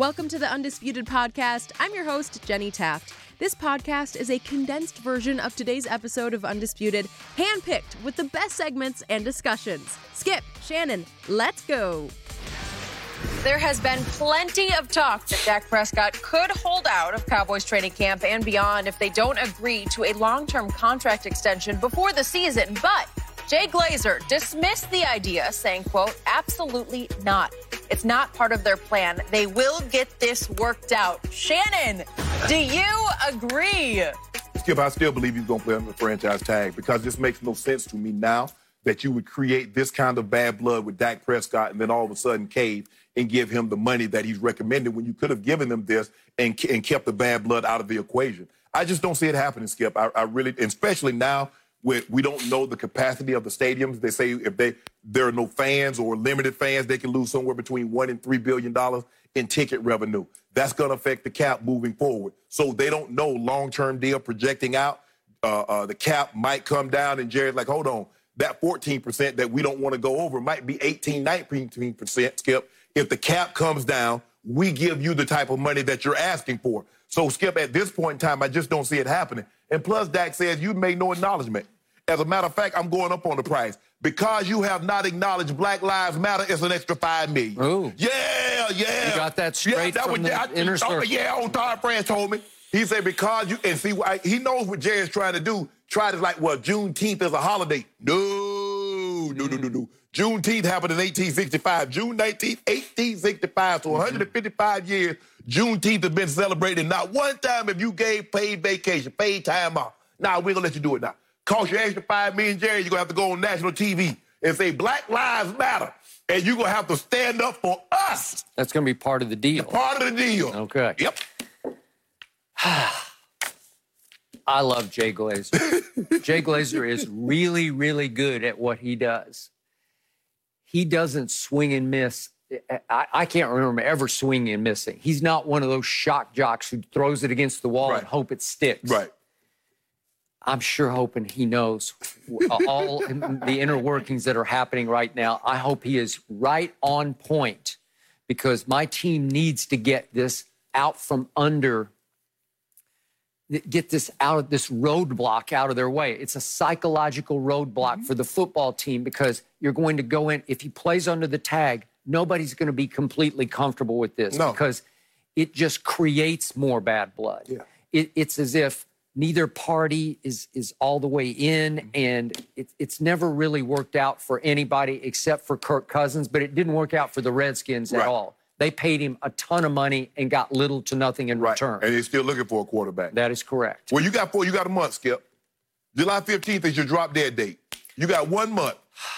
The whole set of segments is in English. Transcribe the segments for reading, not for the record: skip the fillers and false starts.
Welcome to the Undisputed Podcast. I'm your host, Jenny Taft. This podcast is a condensed version of today's episode of Undisputed, handpicked with the best segments and discussions. Skip, Shannon, let's go. There has been plenty of talk that Dak Prescott could hold out of Cowboys training camp and beyond if they don't agree to a long-term contract extension before the season. But Jay Glazer dismissed the idea, saying, quote, absolutely not. It's not part of their plan. They will get this worked out. Shannon, do you agree? Skip, I still believe he's going to play under the franchise tag because this makes no sense to me now that you would create this kind of bad blood with Dak Prescott and then all of a sudden cave and give him the money that he's recommended when you could have given him this and kept the bad blood out of the equation. I just don't see it happening, Skip. I really, especially now, we don't know the capacity of the stadiums. They say if there are no fans or limited fans, they can lose somewhere between $1 and $3 billion in ticket revenue. That's going to affect the cap moving forward. So they don't know long-term deal projecting out. The cap might come down, and Jerry's like, hold on, that 14% that we don't want to go over might be 18, 19%, Skip. If the cap comes down, we give you the type of money that you're asking for. So, Skip, at this point in time, I just don't see it happening. And plus, Dak says you made no acknowledgement. As a matter of fact, I'm going up on the price. Because you have not acknowledged Black Lives Matter, it's an extra $5 million. Ooh. Yeah. You got that straight from the inner circle. Yeah, old Todd France told me. He said because you, and see, he knows what Jerry's trying to do. Try to like, well, Juneteenth is a holiday. No. Juneteenth happened in 1865. June 19th, 1865. So 155 years, Juneteenth has been celebrated. Not one time have you gave paid vacation, paid time off. Nah, we're going to let you do it now. Cost you extra $5 million, Jerry, you're going to have to go on national TV and say Black Lives Matter. And you're going to have to stand up for us. That's going to be part of the deal. Part of the deal. Okay. Yep. I love Jay Glazer. Jay Glazer is really, really good at what he does. He doesn't swing and miss. I can't remember ever swinging and missing. He's not one of those shock jocks who throws it against the wall and hope it sticks. Right. I'm sure hoping he knows all the inner workings that are happening right now. I hope he is right on point because my team needs to get this out from under, get this out of this roadblock out of their way. It's a psychological roadblock for the football team because you're going to go in, if he plays under the tag, nobody's going to be completely comfortable with this because it just creates more bad blood. Yeah. It's as if neither party is all the way in, and it's never really worked out for anybody except for Kirk Cousins, but it didn't work out for the Redskins at all. They paid him a ton of money and got little to nothing in return. And they're still looking for a quarterback. That is correct. Well, you got a month, Skip. July 15th is your drop dead date. You got 1 month.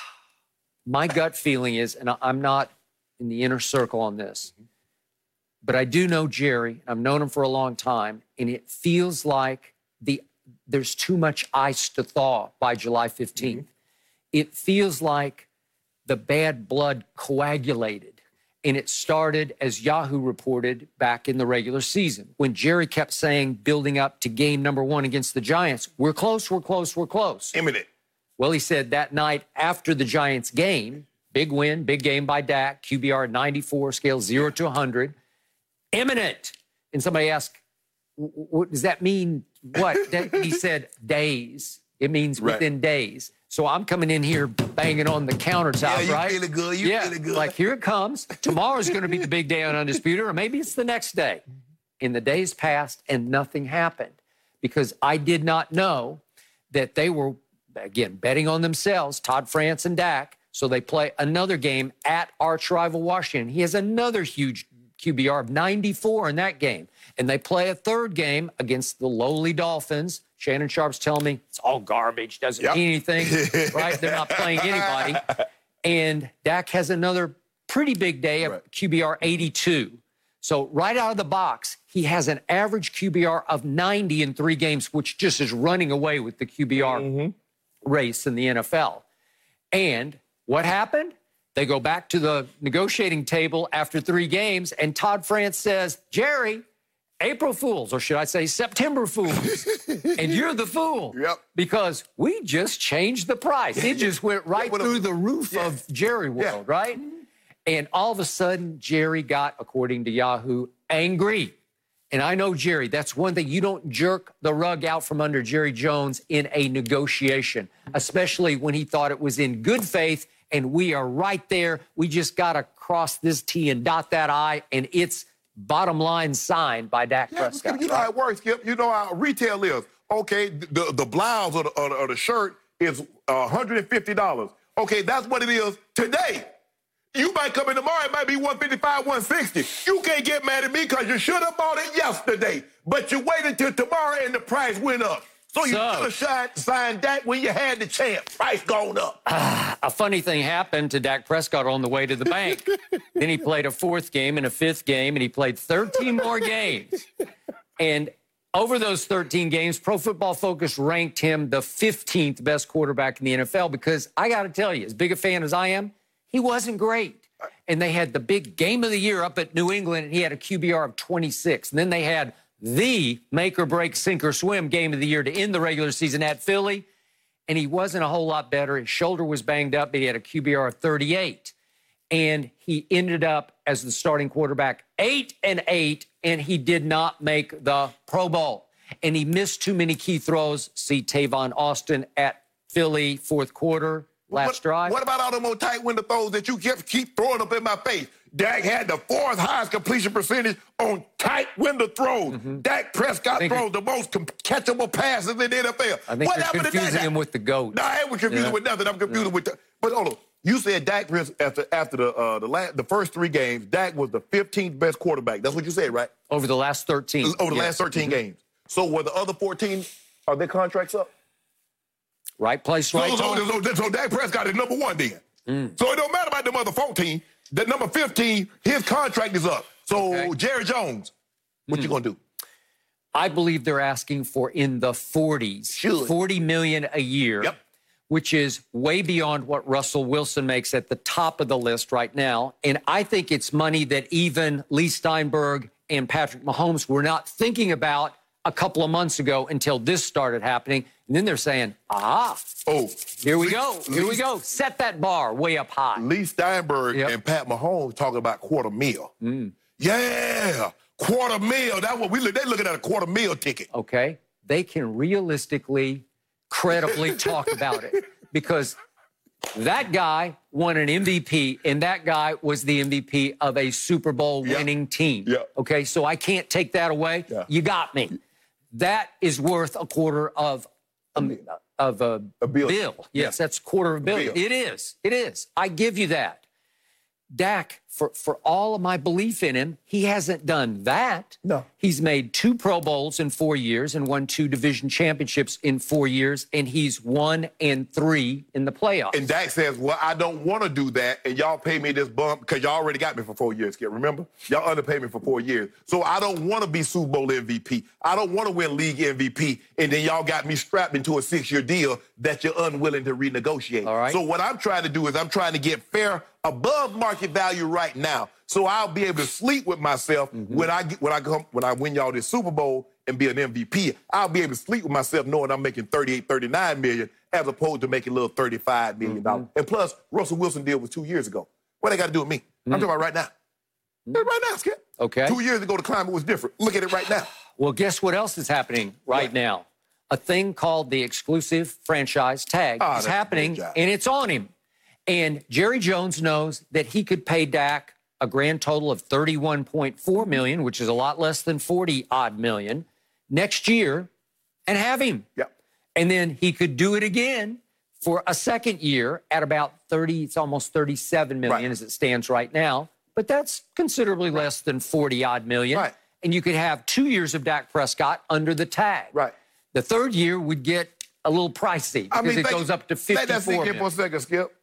My gut feeling is, and I'm not in the inner circle on this, but I do know Jerry. I've known him for a long time, and it feels like there's too much ice to thaw by July 15th. It feels like the bad blood coagulated. And it started, as Yahoo reported, back in the regular season, when Jerry kept saying, building up to game number 1 against the Giants, we're close, we're close, we're close. Imminent. Well, he said that night after the Giants game, big win, big game by Dak, QBR 94, scale 0 to 100, imminent. And somebody asked, what does that mean? What? He said days. It means within days. So I'm coming in here banging on the countertop, right? Feeling good. You feeling good. Like, here it comes. Tomorrow's going to be the big day on Undisputed, or maybe it's the next day. And the days passed and nothing happened because I did not know that they were, again, betting on themselves, Todd France and Dak. So they play another game at arch rival Washington. He has another huge QBR of 94 in that game. And they play a third game against the lowly Dolphins. Shannon Sharp's telling me it's all garbage, doesn't mean anything, right? They're not playing anybody. And Dak has another pretty big day of QBR 82. So right out of the box, he has an average QBR of 90 in 3 games, which just is running away with the QBR race in the NFL. And what happened? They go back to the negotiating table after 3 games, and Todd France says, Jerry, April Fools, or should I say September Fools, and you're the fool. Because we just changed the price. It just went right through the roof of Jerry World, right? And all of a sudden, Jerry got, according to Yahoo, angry. And I know, Jerry, that's one thing. You don't jerk the rug out from under Jerry Jones in a negotiation, especially when he thought it was in good faith, and we are right there. We just got to cross this T and dot that I, and it's bottom line signed by Dak Prescott. You know how it works, Skip. You know how retail is. Okay, the blouse or the shirt is $150. Okay, that's what it is today. You might come in tomorrow, it might be $155, $160. You can't get mad at me because you should have bought it yesterday. But you waited till tomorrow and the price went up. So you should have signed Dak when you had the chance. Price gone up. A funny thing happened to Dak Prescott on the way to the bank. Then he played a fourth game and a fifth game, and he played 13 more games. And over those 13 games, Pro Football Focus ranked him the 15th best quarterback in the NFL because I got to tell you, as big a fan as I am, he wasn't great. And they had the big game of the year up at New England, and he had a QBR of 26. And then they had the make-or-break, sink-or-swim game of the year to end the regular season at Philly, and he wasn't a whole lot better. His shoulder was banged up, but he had a QBR of 38. And he ended up as the starting quarterback 8-8, and he did not make the Pro Bowl. And he missed too many key throws. See Tavon Austin at Philly, fourth quarter. Last drive. What about all them old tight window throws that you keep throwing up in my face? Dak had the fourth highest completion percentage on tight window throws. Dak Prescott throws the most catchable passes in the NFL. I think you're confusing him with the GOAT. No, I ain't confusing with nothing. I'm confusing with the... But hold on. You said Dak Prescott, after the first three games, Dak was the 15th best quarterback. That's what you said, right? Over the last 13. Over the last 13 games. So were the other 14, are their contracts up? Right place, right time. So Dak Prescott is number one then. So it don't matter about them other 14. That number 15, his contract is up. So Jerry Jones, what you going to do? I believe they're asking for in the 40s. $40 million a year, which is way beyond what Russell Wilson makes at the top of the list right now. And I think it's money that even Lee Steinberg and Patrick Mahomes were not thinking about a couple of months ago until this started happening. And then they're saying, here we go. Here we go. Set that bar way up high. Lee Steinberg and Pat Mahomes talking about $250,000. Yeah, $250,000. That's what they're looking at, a $250,000 ticket. Okay. They can realistically, credibly talk about it because that guy won an MVP, and that guy was the MVP of a Super Bowl winning team. Okay, so I can't take that away. You got me. That is worth a quarter of a bill. Yes, that's $250 million. It is. It is. I give you that. Dak, for all of my belief in him, he hasn't done that. No. He's made 2 Pro Bowls in 4 years and won 2 division championships in 4 years, and he's 1-3 in the playoffs. And Dak says, well, I don't want to do that, and y'all pay me this bump because y'all already got me for 4 years, Skip. Remember? Y'all underpaid me for 4 years. So I don't want to be Super Bowl MVP. I don't want to win league MVP, and then y'all got me strapped into a 6-year deal that you're unwilling to renegotiate. All right. So what I'm trying to do is I'm trying to get fair above market value right now, so I'll be able to sleep with myself when I win y'all this Super Bowl and be an MVP. I'll be able to sleep with myself knowing I'm making $38, $39 million as opposed to making a little $35 million. And plus, Russell Wilson deal was 2 years ago. What they got to do with me? I'm talking about right now. Right now, Skip. Okay. 2 years ago, the climate was different. Look at it right now. Well, guess what else is happening right now? A thing called the exclusive franchise tag is happening, and it's on him. And Jerry Jones knows that he could pay Dak a grand total of $31.4 million, which is a lot less than $40-odd million, next year and have him. And then he could do it again for a second year at about 30, it's almost $37 million as it stands right now. But that's considerably less than $40-odd million. And you could have 2 years of Dak Prescott under the tag. The third year would get a little pricey because it goes up to $54 million. Let that sink in for a second, Skip.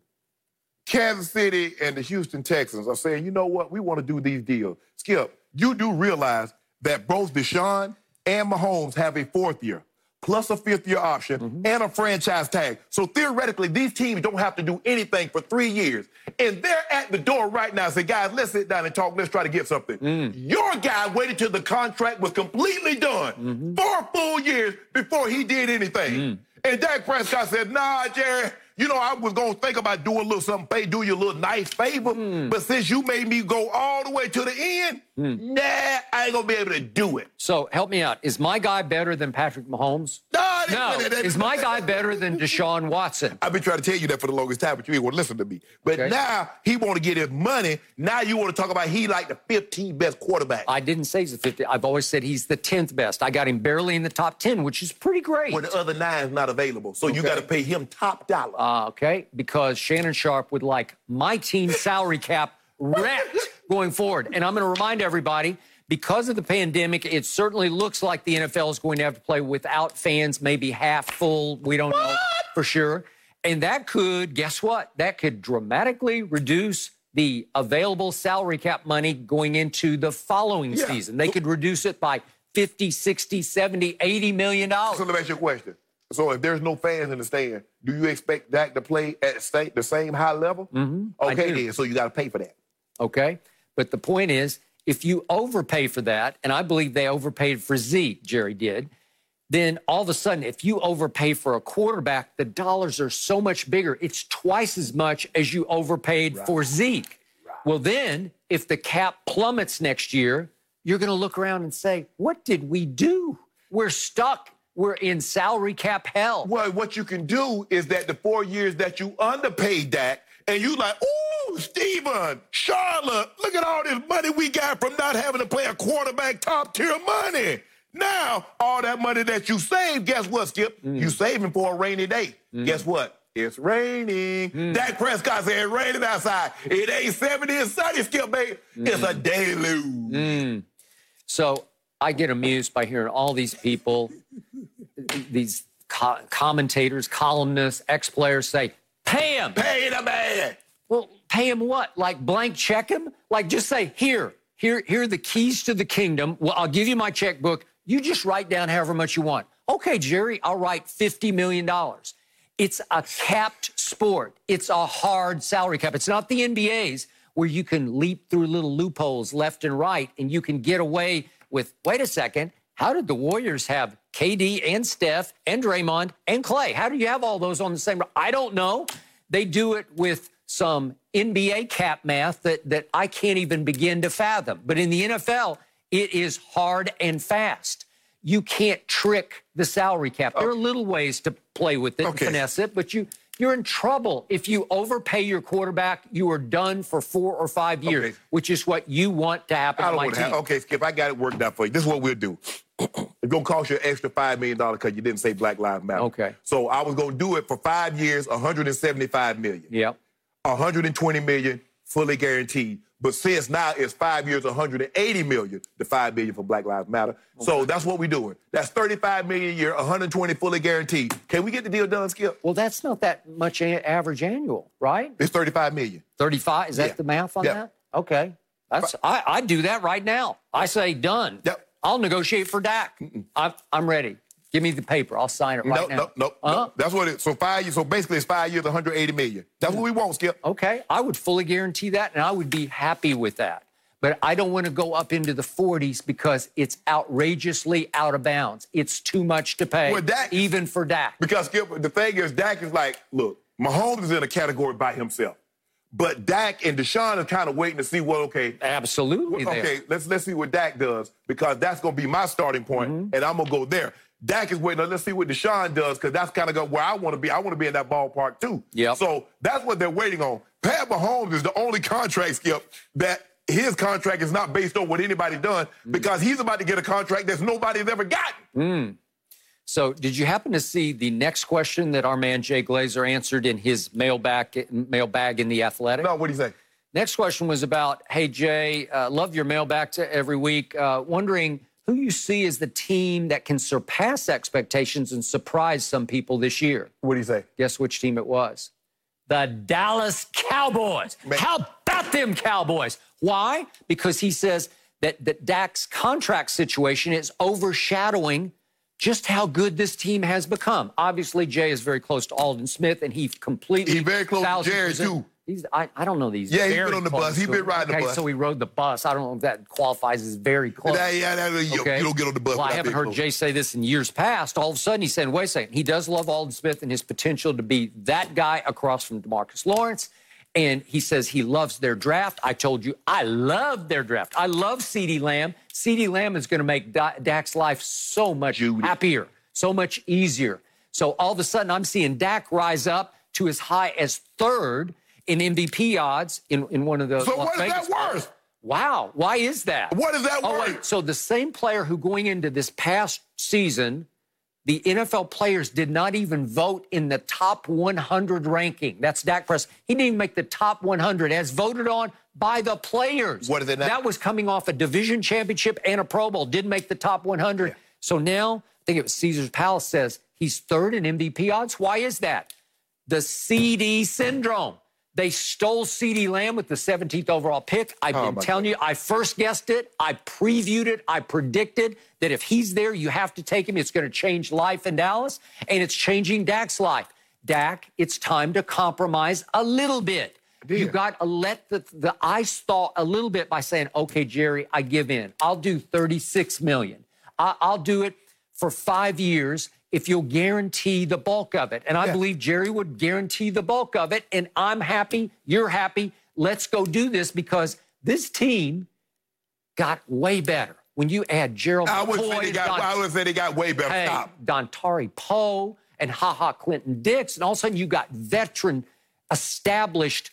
Kansas City and the Houston Texans are saying, you know what, we want to do these deals. Skip, you do realize that both Deshaun and Mahomes have a 4th year, plus a 5th-year option, and a franchise tag. So theoretically, these teams don't have to do anything for 3 years. And they're at the door right now and say, guys, let's sit down and talk. Let's try to get something. Your guy waited till the contract was completely done 4 full years before he did anything. And Dak Prescott said, nah, Jerry, You know, I was going to think about doing a little something, do you a little nice favor. But since you made me go all the way to the end, nah, I ain't going to be able to do it. So help me out. Is my guy better than Patrick Mahomes? No. Is my guy better than Deshaun Watson? I've been trying to tell you that for the longest time, but you ain't want to listen to me. But now he want to get his money. Now you want to talk about he like the 15th best quarterback. I didn't say he's the 50th. I've always said he's the 10th best. I got him barely in the top 10, which is pretty great. When the other 9 is not available. So you got to pay him top dollar. Okay, because Shannon Sharpe would like my team's salary cap wrecked going forward. And I'm going to remind everybody, because of the pandemic, it certainly looks like the NFL is going to have to play without fans, maybe half full. We don't know for sure. And that could, guess what? That could dramatically reduce the available salary cap money going into the following season. They could reduce it by 50, 60, 70, 80 million dollars. So let me ask you a question. So if there's no fans in the stand, do you expect Dak to play at the same high level? Okay, then. So you got to pay for that. Okay. But the point is, if you overpay for that, and I believe they overpaid for Zeke, Jerry did, then all of a sudden, if you overpay for a quarterback, the dollars are so much bigger. It's twice as much as you overpaid for Zeke. Well, then, if the cap plummets next year, you're going to look around and say, what did we do? We're stuck. We're in salary cap hell. Well, what you can do is that the 4 years that you underpaid Dak, and you like, ooh, Steven, Charlotte, look at all this money we got from not having to play a quarterback top-tier money. Now, all that money that you saved, guess what, Skip? You saving for a rainy day. Guess what? It's raining. Dak Prescott said it's raining outside. It ain't 70, it's sunny, Skip, baby. It's a deluge. So I get amused by hearing all these people, these commentators, columnists, ex-players say, pay him. Pay the man. Well, pay him what? Like blank check him? Like just say, here are the keys to the kingdom. Well, I'll give you my checkbook. You just write down however much you want. Okay, Jerry, I'll write $50 million. It's a capped sport. It's a hard salary cap. It's not the NBA's where you can leap through little loopholes left and right and you can get away with, wait a second, how did the Warriors have KD and Steph and Draymond and Clay? How do you have all those on the same? I don't know. They do it with some NBA cap math that I can't even begin to fathom. But in the NFL, it is hard and fast. You can't trick the salary cap. There are little ways to play with it and finesse it, but you're in trouble. If you overpay your quarterback, you are done for 4 or 5 years, which is what you want to happen to my team. Okay, Skip, I got it worked out for you. This is what we'll do. It's going to cost you an extra $5 million because you didn't say Black Lives Matter. Okay. So I was going to do it for 5 years, $175 million. Yep. $120 million fully guaranteed. But since now it's 5 years, $180 million, the $5 million for Black Lives Matter. Okay. So that's what we're doing. That's $35 million a year, $120 fully guaranteed. Can we get the deal done, Skip? Well, that's not that much average annual, right? It's $35 million. 35? Is that the math on that? Okay. I'd do that right now. I say done. Yep. I'll negotiate for Dak. I'm ready. Give me the paper. I'll sign it right now. No. That's what it is. So 5 years. So basically it's 5 years, $180 million. That's what we want, Skip. Okay. I would fully guarantee that, and I would be happy with that. But I don't want to go up into the 40s because it's outrageously out of bounds. It's too much to pay, even for Dak. Because, Skip, the thing is, Dak is like, look, Mahomes is in a category by himself. But Dak and Deshaun are kind of waiting to see Absolutely. Okay, let's see what Dak does, because that's going to be my starting point, and I'm going to go there. Dak is waiting. Let's see what Deshaun does, because that's kind of where I want to be. I want to be in that ballpark, too. Yep. So that's what they're waiting on. Pat Mahomes is the only contract, Skip, that his contract is not based on what anybody done, because he's about to get a contract that nobody's ever gotten. So did you happen to see the next question that our man Jay Glazer answered in his mailbag in The Athletic? No, what did he say? Next question was about, hey, Jay, love your mailbag every week. Wondering who you see as the team that can surpass expectations and surprise some people this year. What did he say? Guess which team it was? The Dallas Cowboys. Man. How about them Cowboys? Why? Because he says that Dak's contract situation is overshadowing just how good this team has become. Obviously, Jay is very close to Aldon Smith, and he completely... He's very close to Jared, too. I don't know these. Yeah, he's very been on the close bus. He's to been it. riding the Okay, bus. so he rode the bus. I don't know if that qualifies as very close. You don't get on the bus. Well, I without haven't being heard close. Jay say this in years past. All of a sudden, he's saying, wait a second. He does love Aldon Smith and his potential to be that guy across from DeMarcus Lawrence. And he says he loves their draft. I told you, I love their draft. I love CeeDee Lamb. CeeDee Lamb is going to make Dak's life so much happier, so much easier. So all of a sudden, I'm seeing Dak rise up to as high as third in MVP odds in one of the So Las what is Vegas that worth? Wow. Why is that? What is that Oh, worth? wait. So the same player who going into this past season, the NFL players did not even vote in the top 100 ranking. That's Dak Prescott. He didn't even make the top 100 as voted on by the players. What is it now? That was coming off a division championship and a Pro Bowl. Didn't make the top 100. Yeah. So now, I think it was Caesar's Palace says he's third in MVP odds. Why is that? The CD syndrome. They stole CeeDee Lamb with the 17th overall pick. I've been telling you, I first guessed it. I previewed it. I predicted that if he's there, you have to take him. It's going to change life in Dallas, and it's changing Dak's life. Dak, it's time to compromise a little bit. You got to let the ice thaw a little bit by saying, okay, Jerry, I give in. I'll do $36 million. I'll do it for 5 years if you'll guarantee the bulk of it. And I believe Jerry would guarantee the bulk of it. And I'm happy. You're happy. Let's go do this because this team got way better. When you add Gerald I would McCoy, say they got way better. hey, Stop. Dontari Poe and Clinton Dix, and all of a sudden you got veteran, established,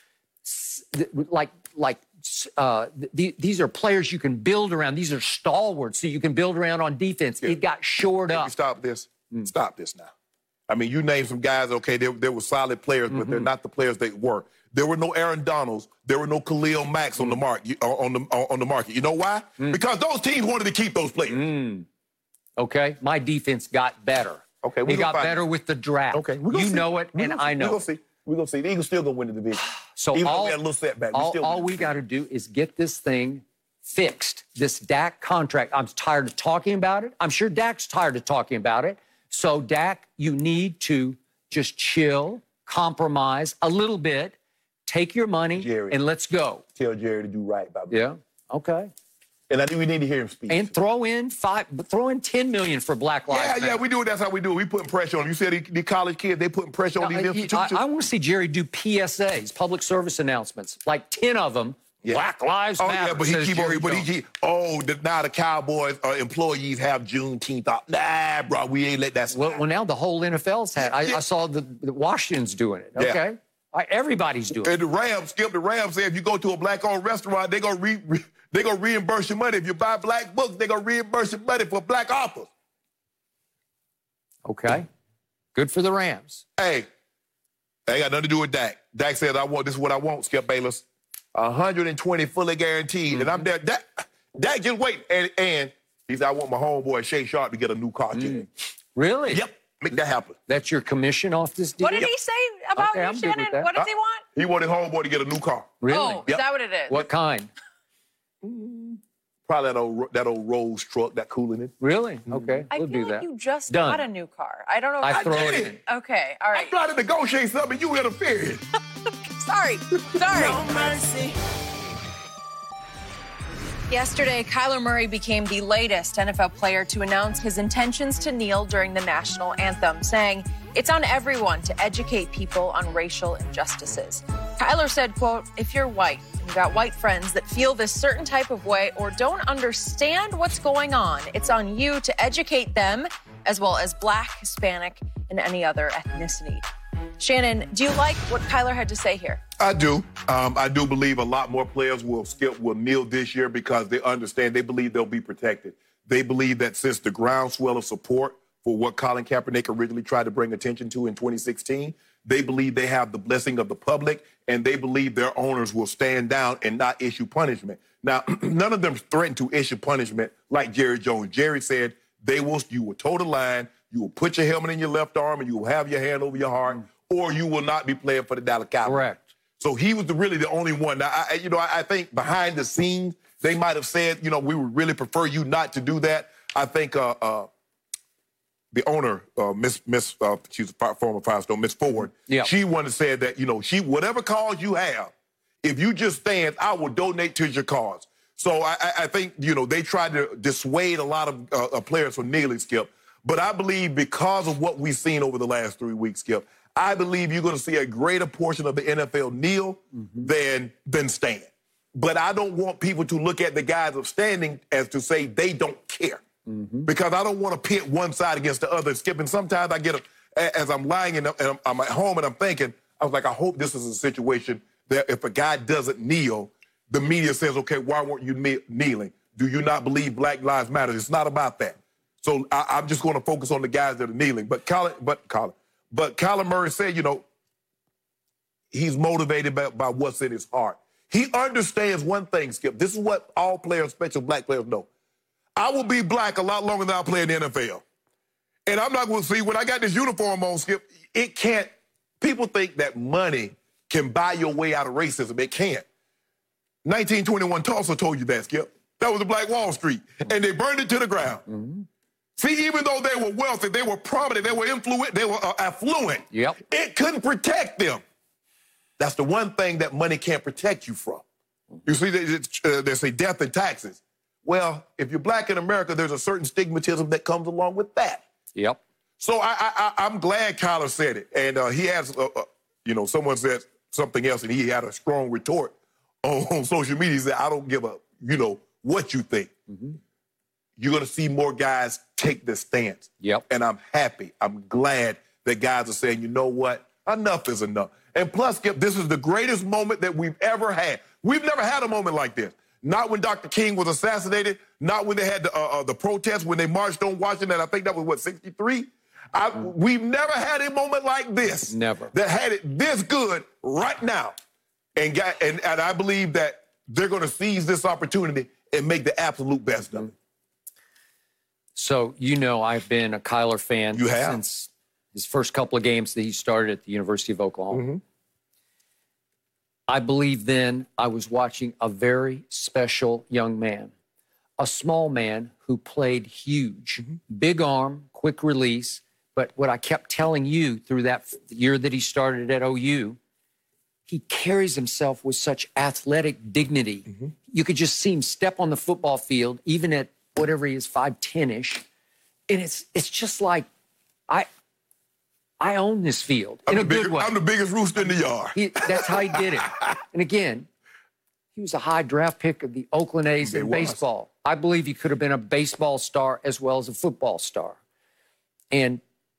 these are players you can build around. These are stalwarts, so you can build around on defense. It got shored Can up. you stop this? Stop this now. I mean, you named some guys, okay, they were solid players, but they're not the players they were. There were no Aaron Donalds. There were no Khalil Macks on the market. You know why? Because those teams wanted to keep those players. Okay, my defense got better. Okay, it got better with the draft. Okay, you know it, and I know. We're going to see. The Eagles still going to win the division. So even though we had a little setback, all we got to do is get this thing fixed, this Dak contract. I'm tired of talking about it. I'm sure Dak's tired of talking about it. So, Dak, you need to just chill, compromise a little bit, take your money, Jerry, and let's go. Tell Jerry to do right by me. Yeah, okay. And I think we need to hear him speak. And throw in $10 million for Black Lives Matter. Yeah, we do it. That's how we do it. We putting pressure on them. You said the college kids, they putting pressure on these institutions. I want to see Jerry do PSAs, public service announcements, like 10 of them. Yeah. Black Lives Matter. Oh, yeah, but now the Cowboys employees have Juneteenth off. Nah, bro, we ain't let that slide. Well, now the whole NFL's had. I saw the Washington's doing it, okay? Yeah. Everybody's doing it. And the Rams said if you go to a black-owned restaurant, they're going to reimburse your money. If you buy black books, they're going to reimburse your money for black authors. Okay. Good for the Rams. Hey, ain't got nothing to do with Dak. Dak says, this is what I want, Skip Bayless. 120 fully guaranteed. And I'm there. Dak just wait. And he said, I want my homeboy Shay Sharp to get a new car. Really? Yep. Make that happen. That's your commission off this deal? What did he say about you, Shannon? What does he want? He wanted homeboy to get a new car. Really? Oh, is that what it is? What kind? Probably that old Rolls truck, that cooling it. Really? Okay, I we'll feel do like that. you just Done. got a new car. I don't know. I throw it in. Okay, all right. I'm trying to negotiate something. You interfered. Sorry. No mercy. Yesterday, Kyler Murray became the latest NFL player to announce his intentions to kneel during the national anthem, saying, "It's on everyone to educate people on racial injustices." Kyler said, quote, "If you're white and you got white friends that feel this certain type of way or don't understand what's going on, it's on you to educate them, as well as Black, Hispanic, and any other ethnicity." Shannon, do you like what Kyler had to say here? I do. I do believe a lot more players will kneel this year because they understand, they believe they'll be protected. They believe that since the groundswell of support for what Colin Kaepernick originally tried to bring attention to in 2016, they believe they have the blessing of the public, and they believe their owners will stand down and not issue punishment. Now, none of them threatened to issue punishment like Jerry Jones. Jerry said you will toe the line, you will put your helmet in your left arm, and you will have your hand over your heart, or you will not be playing for the Dallas Cowboys. Correct. So he was really the only one. Now, I think behind the scenes, they might have said, we would really prefer you not to do that. I think the owner, she's a former Firestone, Miss Ford. Yeah. She wanted to say that, whatever cause you have, if you just stand, I will donate to your cause. So I think, they tried to dissuade a lot of players from kneeling, Skip. But I believe because of what we've seen over the last 3 weeks, Skip, I believe you're going to see a greater portion of the NFL kneel than stand. But I don't want people to look at the guys of standing as to say they don't care. Because I don't want to pit one side against the other, Skip. And sometimes I get, as I'm lying and I'm at home and I'm thinking, I was like, I hope this is a situation that if a guy doesn't kneel, the media says, okay, why weren't you kneeling? Do you not believe Black Lives Matter? It's not about that. So I'm just going to focus on the guys that are kneeling. But Kyler Murray said, he's motivated by what's in his heart. He understands one thing, Skip. This is what all players, especially black players, know. I will be black a lot longer than I'll play in the NFL. And I'm not going to see, when I got this uniform on, Skip, it can't. People think that money can buy your way out of racism. It can't. 1921 Tulsa told you that, Skip. That was the Black Wall Street. And they burned it to the ground. See, even though they were wealthy, they were prominent, they were influent, they were affluent. Yep. It couldn't protect them. That's the one thing that money can't protect you from. You see, they say death and taxes. Well, if you're black in America, there's a certain stigmatism that comes along with that. Yep. So I'm glad Kyler said it. And he has, someone said something else, and he had a strong retort on social media. He said, I don't give a, what you think. You're going to see more guys take this stance. Yep. And I'm happy. I'm glad that guys are saying, you know what? Enough is enough. And plus, Skip, this is the greatest moment that we've ever had. We've never had a moment like this. Not when Dr. King was assassinated, not when they had the protests, when they marched on Washington. I think that was, 63? We've never had a moment like this. Never. That had it this good right now. And I believe that they're going to seize this opportunity and make the absolute best of it. So, I've been a Kyler fan since his first couple of games that he started at the University of Oklahoma. I believe then I was watching a very special young man, a small man who played huge, big arm, quick release. But what I kept telling you through that year that he started at OU, he carries himself with such athletic dignity. You could just see him step on the football field, even at whatever he is, 5'10"-ish. And it's just like, I own this field in a good way. I'm the biggest rooster in the yard. That's how he did it. And again, he was a high draft pick of the Oakland A's in baseball. I believe he could have been a baseball star as well as a football star. And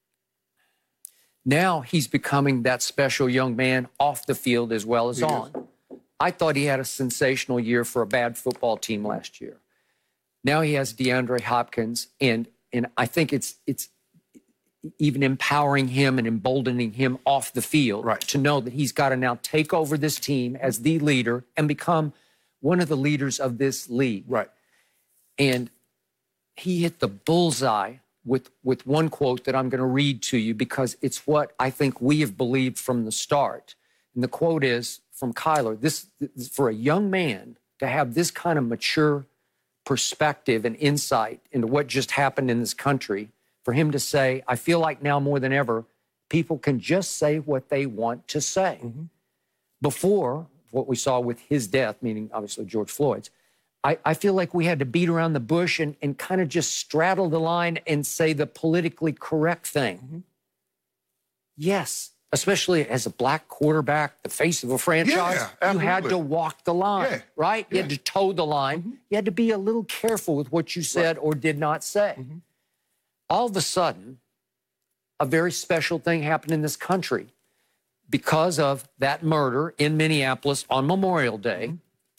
now he's becoming that special young man off the field as well as on. I thought he had a sensational year for a bad football team last year. Now he has DeAndre Hopkins, and I think it's even empowering him and emboldening him off the field to know that he's got to now take over this team as the leader and become one of the leaders of this league. And he hit the bullseye with one quote that I'm going to read to you because it's what I think we have believed from the start. And the quote is from Kyler, this for a young man to have this kind of mature perspective and insight into what just happened in this country, for him to say, I feel like now more than ever, people can just say what they want to say. Before, what we saw with his death, meaning obviously George Floyd's, I feel like we had to beat around the bush and kind of just straddle the line and say the politically correct thing. Yes, especially as a black quarterback, the face of a franchise, you had to walk the line, right? You had to toe the line. You had to be a little careful with what you said or did not say. All of a sudden, a very special thing happened in this country because of that murder in Minneapolis on Memorial Day.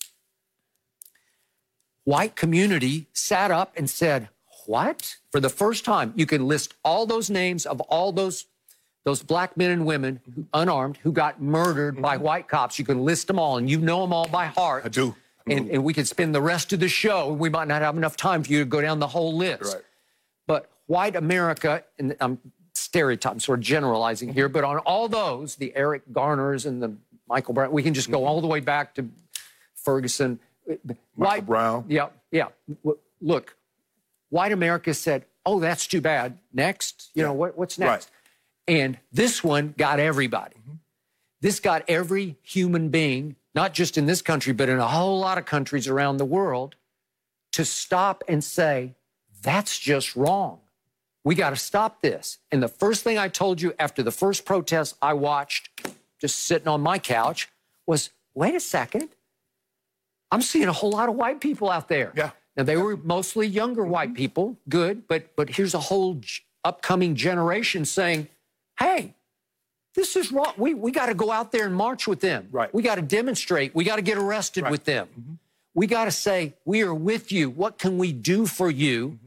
White community sat up and said, what? For the first time, you can list all those names of all those black men and women, unarmed, who got murdered by white cops. You can list them all, and you know them all by heart. I do. And we could spend the rest of the show, we might not have enough time for you to go down the whole list. But white America, and I'm stereotyping, sort of generalizing here, but on all those, the Eric Garners and the Michael Brown, we can just go all the way back to Ferguson. Michael Brown. Yeah. Look, white America said, oh, that's too bad. Next, you know, what's next? Right. And this one got everybody. This got every human being, not just in this country, but in a whole lot of countries around the world, to stop and say, that's just wrong. We got to stop this. And the first thing I told you after the first protest I watched, just sitting on my couch, was, wait a second. I'm seeing a whole lot of white people out there. Yeah. Now, they were mostly younger white people, good, but here's a whole upcoming generation saying, hey, this is wrong. We got to go out there and march with them. Right. We got to demonstrate. We got to get arrested with them. We got to say, we are with you. What can we do for you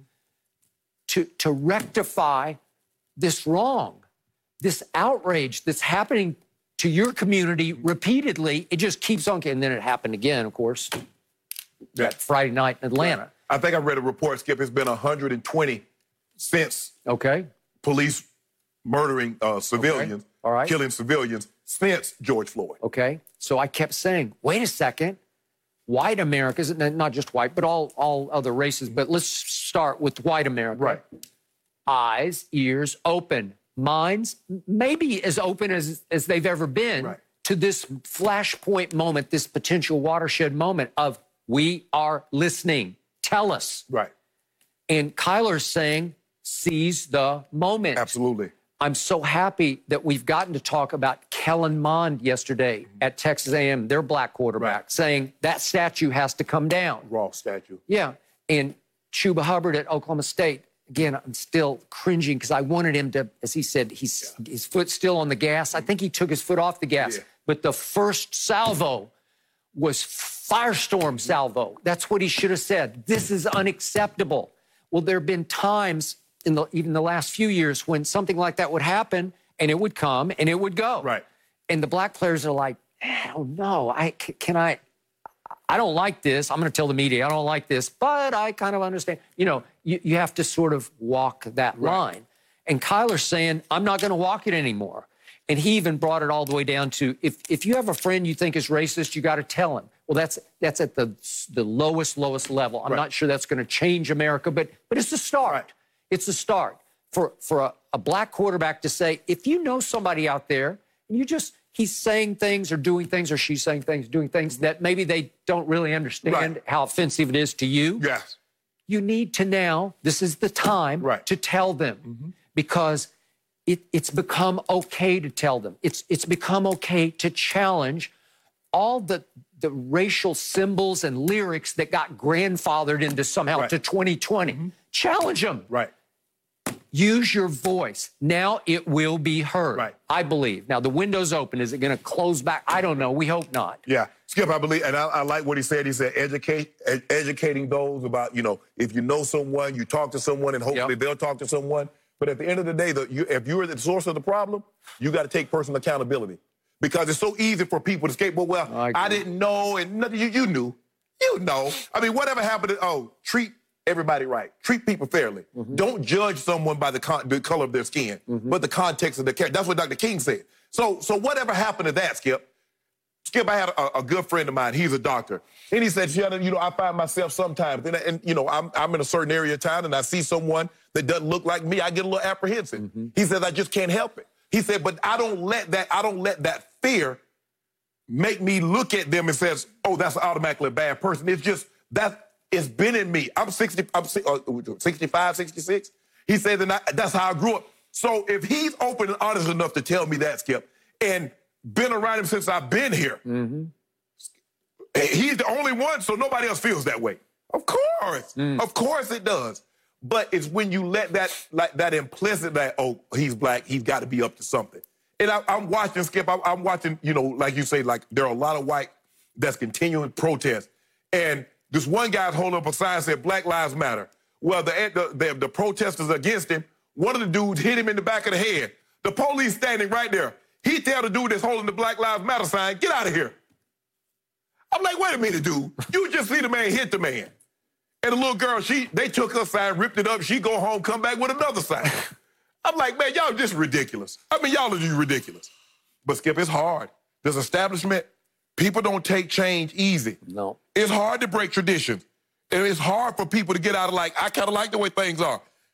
to rectify this wrong, this outrage that's happening to your community repeatedly? It just keeps on. And then it happened again, of course, that Friday night in Atlanta. I think I read a report, Skip. It's been 120 since police murdering civilians, killing civilians since George Floyd. Okay. So I kept saying, wait a second. White Americans, not just white, but all other races, but let's start with white America. Right. Eyes, ears open, minds maybe as open as they've ever been to this flashpoint moment, this potential watershed moment of we are listening. Tell us. Right. And Kyler's saying, seize the moment. Absolutely. I'm so happy that we've gotten to talk about Kellen Mond yesterday at Texas A&M, their black quarterback, saying that statue has to come down. Raw statue. Yeah. And Chuba Hubbard at Oklahoma State, again, I'm still cringing because I wanted him to, as he said, his foot's still on the gas. I think he took his foot off the gas. Yeah. But the first salvo was firestorm salvo. That's what he should have said. This is unacceptable. Well, there have been times in even the last few years when something like that would happen and it would come and it would go. Right. And the black players are like, oh, no, I don't like this. I'm going to tell the media I don't like this, but I kind of understand. You know, you have to sort of walk that line. And Kyler's saying, I'm not going to walk it anymore. And he even brought it all the way down to if you have a friend you think is racist, you got to tell him. Well, that's at the lowest level. I'm not sure that's going to change America, but it's a start. Right. It's a start for a black quarterback to say, if you know somebody out there and he's saying things or doing things or she's saying things, doing things that maybe they don't really understand how offensive it is to you. Yes. You need to now, this is the time to tell them because it's become okay to tell them. It's become okay to challenge all the racial symbols and lyrics that got grandfathered into somehow to 2020. Challenge them. Right. Use your voice. Now it will be heard. Right. I believe. Now the window's open. Is it going to close back? I don't know. We hope not. Yeah. Skip, I believe, and I like what he said. He said educating those about, you know, if you know someone, you talk to someone and hopefully they'll talk to someone. But at the end of the day, if you're the source of the problem, you got to take personal accountability. Because it's so easy for people to escape. Well, I didn't know, and nothing. You knew. You know. I mean, whatever happened, treat everybody right. Treat people fairly. Don't judge someone by the color of their skin, but the context of their character. That's what Dr. King said. So whatever happened to that, Skip, I had a good friend of mine. He's a doctor. And he said, Shannon, you know, I find myself sometimes, and you know, I'm in a certain area of town, and I see someone that doesn't look like me, I get a little apprehensive. He says, I just can't help it. He said, but I don't let that fear make me look at them and says, oh, that's automatically a bad person. It's just that it's been in me. I'm 65, 66. He said that's how I grew up. So if he's open and honest enough to tell me that, Skip, and been around him since I've been here, he's the only one, so nobody else feels that way. Of course. Of course it does. But it's when you let that implicit that, oh, he's black, he's got to be up to something. And I'm watching, Skip, I'm watching, you know, like you say, like there are a lot of white that's continuing protest. And this one guy's holding up a sign that said Black Lives Matter. Well, the protesters against him, one of the dudes hit him in the back of the head. The police standing right there. He tell the dude that's holding the Black Lives Matter sign, get out of here. I'm like, wait a minute, dude. You just see the man hit the man. And the little girl, they took her sign, ripped it up. She go home, come back with another sign. I'm like, man, y'all just ridiculous. I mean, y'all are just ridiculous. But, Skip, it's hard. This establishment, people don't take change easy. No. It's hard to break traditions. And it's hard for people to get out of, like, I kind of like the way things are.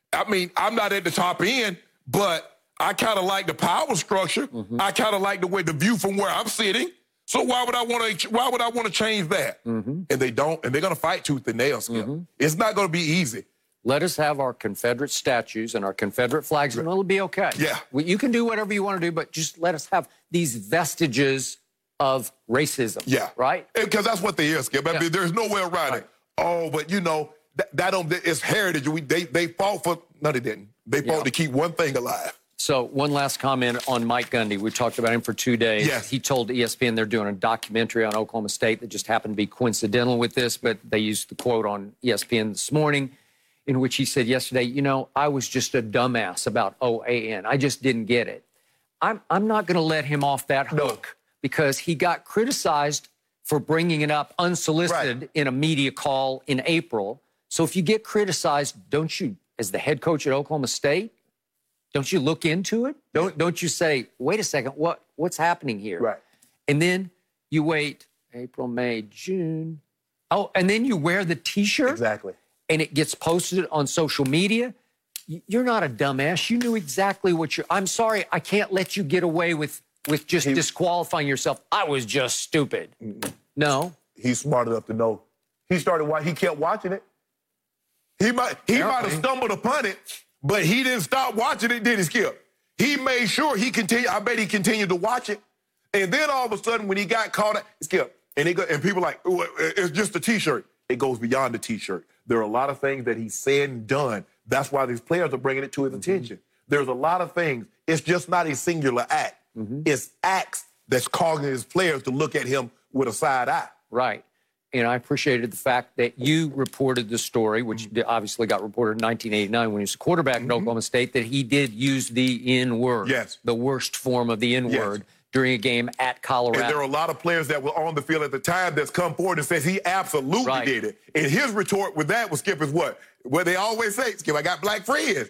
I mean, I'm not at the top end, but I kind of like the power structure. I kind of like the way the view from where I'm sitting. So why would I want to change that? And they don't, and they're going to fight tooth and nail, Skip. It's not going to be easy. Let us have our Confederate statues and our Confederate flags, and it'll be okay. Yeah. You can do whatever you want to do, but just let us have these vestiges of racism. Yeah. Right? Because that's what they is, Skip. I mean, there's no way around it. Oh, but you know, it's heritage. They fought for, no, they didn't. They fought to keep one thing alive. So one last comment on Mike Gundy. We talked about him for 2 days. Yes. He told ESPN they're doing a documentary on Oklahoma State that just happened to be coincidental with this, but they used the quote on ESPN this morning in which he said yesterday, you know, I was just a dumbass about OAN. I just didn't get it. I'm not going to let him off that hook because he got criticized for bringing it up unsolicited in a media call in April. So if you get criticized, don't you, as the head coach at Oklahoma State, don't you look into it? Don't you say, wait a second, what's happening here? Right. And then you wait April, May, June. Oh, and then you wear the T-shirt. Exactly. And it gets posted on social media. You're not a dumbass. You knew exactly what you're. I'm sorry, I can't let you get away with just disqualifying yourself. I was just stupid. No. He's smart enough to know. He kept watching it. He might have stumbled upon it, but he didn't stop watching it, did he, Skip? He made sure he continued. I bet he continued to watch it. And then all of a sudden, when he got caught, Skip, and people like, oh, it's just a T-shirt. It goes beyond the T-shirt. There are a lot of things that he said and done. That's why these players are bringing it to his attention. There's a lot of things. It's just not a singular act. It's acts that's causing his players to look at him with a side eye. Right. And I appreciated the fact that you reported the story, which obviously got reported in 1989 when he was a quarterback at Oklahoma State, that he did use the N-word. Yes. The worst form of the N-word. Yes. During a game at Colorado. And there are a lot of players that were on the field at the time that's come forward and says he absolutely did it. And his retort with that was, Skip, is what? What they always say, Skip, I got black friends.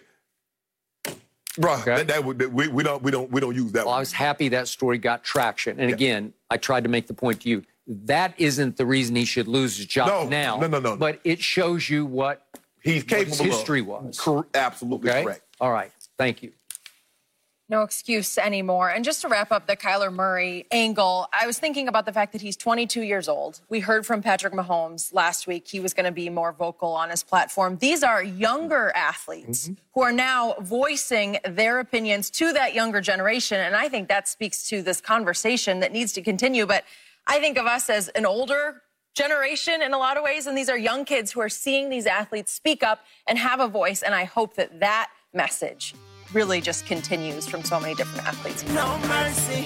Bro, we don't use that one. I was happy that story got traction. And again, I tried to make the point to you, that isn't the reason he should lose his job now. No. But it shows you what he's capable his history was. Absolutely correct. All right. Thank you. No excuse anymore. And just to wrap up the Kyler Murray angle, I was thinking about the fact that he's 22 years old. We heard from Patrick Mahomes last week. He was going to be more vocal on his platform. These are younger athletes who are now voicing their opinions to that younger generation. And I think that speaks to this conversation that needs to continue. But I think of us as an older generation in a lot of ways. And these are young kids who are seeing these athletes speak up and have a voice. And I hope that that message really just continues from so many different athletes. No mercy.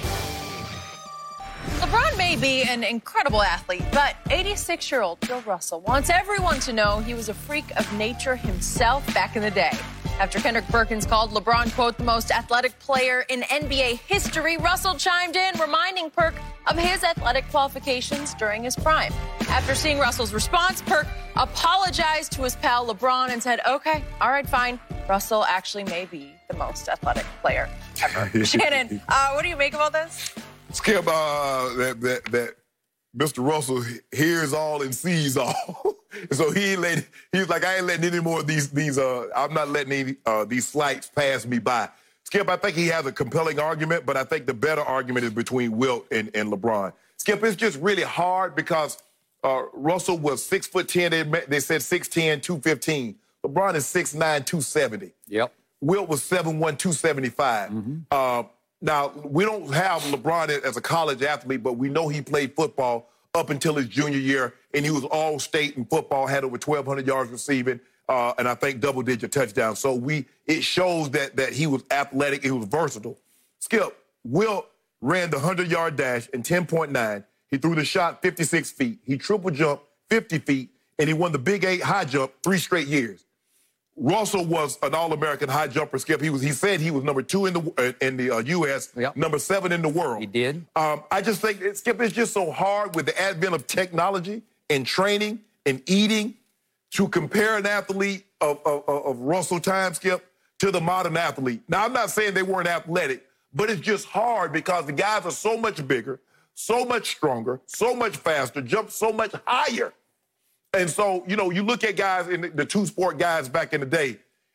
LeBron may be an incredible athlete, but 86-year-old Bill Russell wants everyone to know he was a freak of nature himself back in the day. After Kendrick Perkins called LeBron, quote, the most athletic player in NBA history, Russell chimed in, reminding Perk of his athletic qualifications during his prime. After seeing Russell's response, Perk apologized to his pal LeBron and said, okay, all right, fine. Russell actually may be the most athletic player ever. Shannon, what do you make of all this? Skip, that Mr. Russell hears all and sees all. So he's like, I ain't letting any more of these I'm not letting any these slights pass me by. Skip, I think he has a compelling argument, but I think the better argument is between Wilt and LeBron. Skip, it's just really hard because Russell was 6'10". They said 6'10", 215. LeBron is 6'9", 270. Yep. Wilt was 7'1", 275. Now, we don't have LeBron as a college athlete, but we know he played football up until his junior year, and he was all-state in football, had over 1,200 yards receiving, and I think double-digit touchdowns. So it shows that he was athletic, he was versatile. Skip, Wilt ran the 100-yard dash in 10.9. He threw the shot 56 feet. He triple jumped 50 feet, and he won the Big 8 high jump 3 straight years. Russell was an All-American high jumper, Skip. He said he was number 2 in the U.S., number 7 in the world. He did. I just think, Skip, it's just so hard with the advent of technology and training and eating to compare an athlete of Russell time, Skip, to the modern athlete. Now, I'm not saying they weren't athletic, but it's just hard because the guys are so much bigger, so much stronger, so much faster, jump so much higher. And so, you know, you look at guys in the two-sport guys back in the day,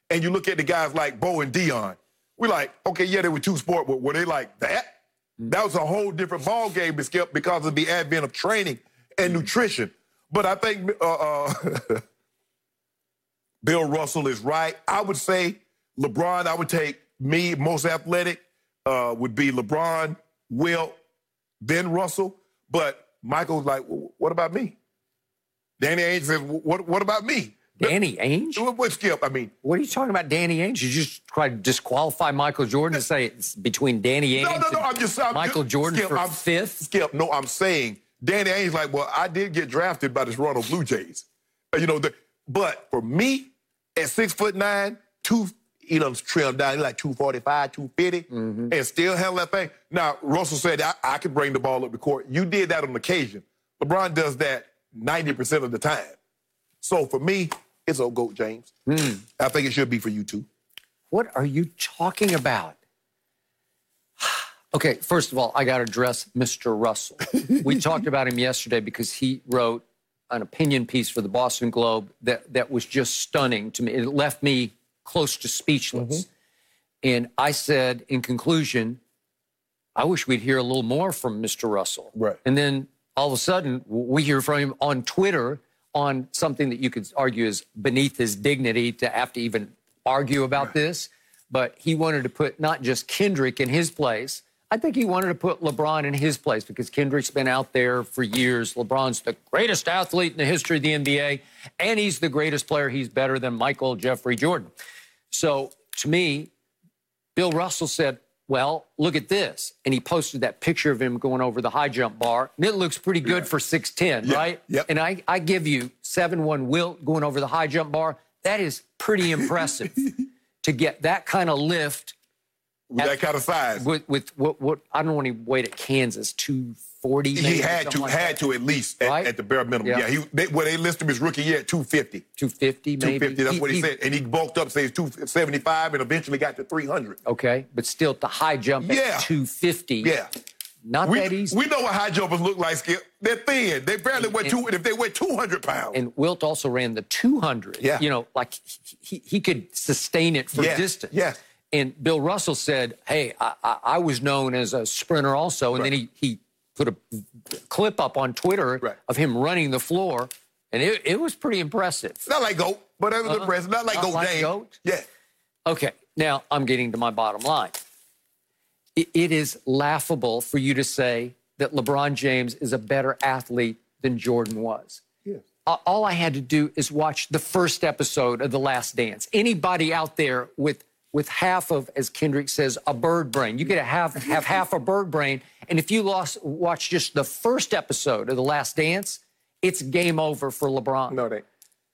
and you look at the guys like Bo and Dion, we're like, okay, yeah, they were two sport, but were they like that? That was a whole different ball game, Skip, because of the advent of training and nutrition. But I think Bill Russell is right. I would say LeBron, I would take me, most athletic, would be LeBron, Wilt, then Russell. But Michael's like, well, what about me? Danny Ainge says, what about me? Danny Ainge? What, Skip? I mean, what are you talking about, Danny Ainge? You just try to disqualify Michael Jordan and say it's between Danny Ainge and Michael Jordan Skip, for fifth? Skip, no, I'm saying Danny Ainge's like, well, I did get drafted by the Toronto Blue Jays. But for me, at 6'9", trimmed down, like 245, 250, and still handle that thing. Now, Russell said, I could bring the ball up the court. You did that on occasion. LeBron does that 90% of the time. So for me, it's old GOAT, James. I think it should be for you, too. What are you talking about? Okay, first of all, I got to address Mr. Russell. We talked about him yesterday because he wrote an opinion piece for the Boston Globe that was just stunning to me. It left me close to speechless. And I said, in conclusion, I wish we'd hear a little more from Mr. Russell. Right. And then all of a sudden, we hear from him on Twitter on something that you could argue is beneath his dignity to have to even argue about this. But he wanted to put not just Kendrick in his place. I think he wanted to put LeBron in his place because Kendrick's been out there for years. LeBron's the greatest athlete in the history of the NBA, and he's the greatest player. He's better than Michael Jeffrey Jordan. So, to me, Bill Russell said, well, look at this. And he posted that picture of him going over the high jump bar. And it looks pretty good for 6'10", right? Yep. And I give you 7'1" Wilt going over the high jump bar. That is pretty impressive to get that kind of lift. With that kind of size. With what I don't want to wait at Kansas, 240 maybe. He had to at least at the bare minimum. Yeah, they listed him his rookie year at 250. 250 maybe. 250, that's what he said. And he bulked up, say 275, and eventually got to 300. Okay, but still the high jump at 250. Yeah. Not that easy. We know what high jumpers look like, Skip. They're thin. They barely weigh if they weigh 200 pounds. And Wilt also ran the 200. Yeah. Like he could sustain it for distance. Yeah. And Bill Russell said, hey, I was known as a sprinter also. And then he put a clip up on Twitter of him running the floor. And it was pretty impressive. Not like GOAT, but it was impressive. Not like GOAT James. GOAT? Yeah. Okay, now I'm getting to my bottom line. It is laughable for you to say that LeBron James is a better athlete than Jordan was. Yes. All I had to do is watch the first episode of The Last Dance. Anybody out there with half of, as Kendrick says, a bird brain. You get to have half a bird brain, and if you watch just the first episode of The Last Dance, it's game over for LeBron. No, they.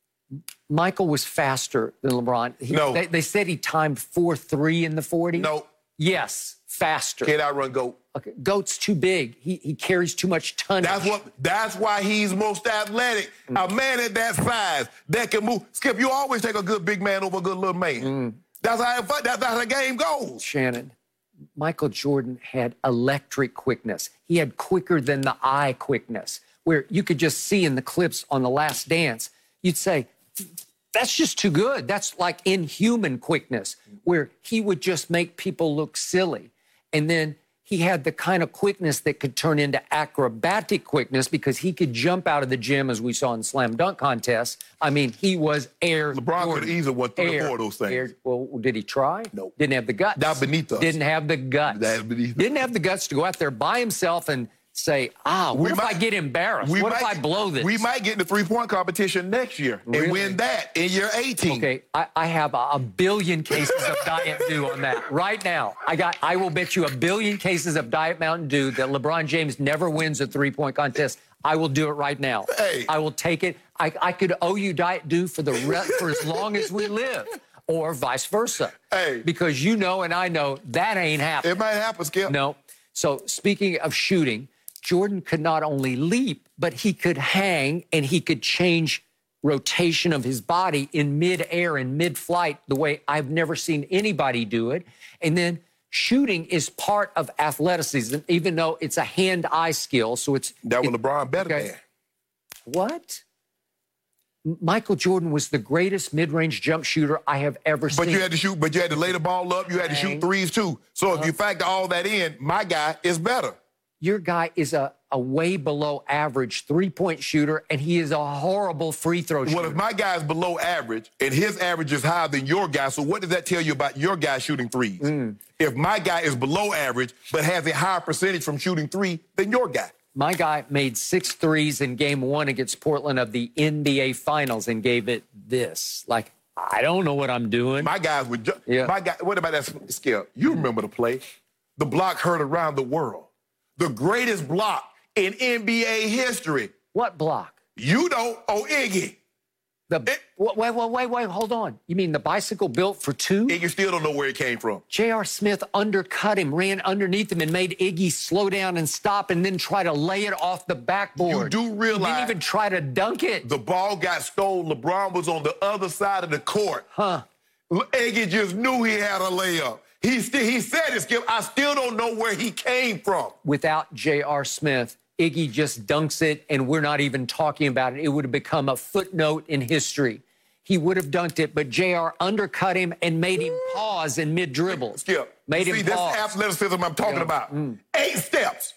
Michael was faster than LeBron. They said he timed 4.3 in the 40. No. Yes, faster. Can't outrun GOAT. Okay, GOAT's too big. He carries too much tonnage. That's why he's most athletic. A man at that size that can move. Skip, you always take a good big man over a good little man. That's how the game goes. Shannon, Michael Jordan had electric quickness. He had quicker than the eye quickness, where you could just see in the clips on The Last Dance, you'd say, that's just too good. That's like inhuman quickness, where he would just make people look silly. And then he had the kind of quickness that could turn into acrobatic quickness because he could jump out of the gym, as we saw in slam dunk contests. I mean, he was air. LeBron could easily won 3 or 4 of those things. Well, did he try? No. Didn't have the guts. Not beneath us. Didn't have the guts. Didn't have the guts to go out there by himself and say, what if I get embarrassed? What if I blow this? We might get in the three-point competition next year and win that in year 18. Okay, I have a billion cases of Diet Dew on that right now. I will bet you a billion cases of Diet Mountain Dew that LeBron James never wins a three-point contest. I will do it right now. Hey. I will take it. I could owe you Diet Dew for as long as we live, or vice versa. Hey. Because you know and I know that ain't happening. It might happen, Skip. No. So speaking of shooting, Jordan could not only leap, but he could hang and he could change rotation of his body in mid-air and mid-flight the way I've never seen anybody do it. And then shooting is part of athleticism, even though it's a hand-eye skill. So it's that was LeBron better than. What? Michael Jordan was the greatest mid-range jump shooter I have ever seen. But you had to shoot, but you had to lay the ball up. You had to shoot threes too. So if you factor all that in, my guy is better. Your guy is a way below average three-point shooter, and he is a horrible free throw shooter. Well, if my guy is below average and his average is higher than your guy, so what does that tell you about your guy shooting threes? If my guy is below average but has a higher percentage from shooting three than your guy. My guy made 6 threes in game 1 against Portland of the NBA Finals and gave it this. Like, I don't know what I'm doing. My guys would my guy, what about that skill? You remember the play? The block heard around the world. The greatest block in NBA history. What block? You know, Iggy. Wait, hold on. You mean the bicycle built for 2? Iggy still don't know where it came from. J.R. Smith undercut him, ran underneath him, and made Iggy slow down and stop and then try to lay it off the backboard. You do realize... He didn't even try to dunk it. The ball got stolen. LeBron was on the other side of the court. Iggy just knew he had a layup. He said it, Skip. I still don't know where he came from. Without J.R. Smith, Iggy just dunks it, and we're not even talking about it. It would have become a footnote in history. He would have dunked it, but J.R. undercut him and made him pause in mid-dribble. Skip. Made him pause. That's athleticism I'm talking about. 8 steps.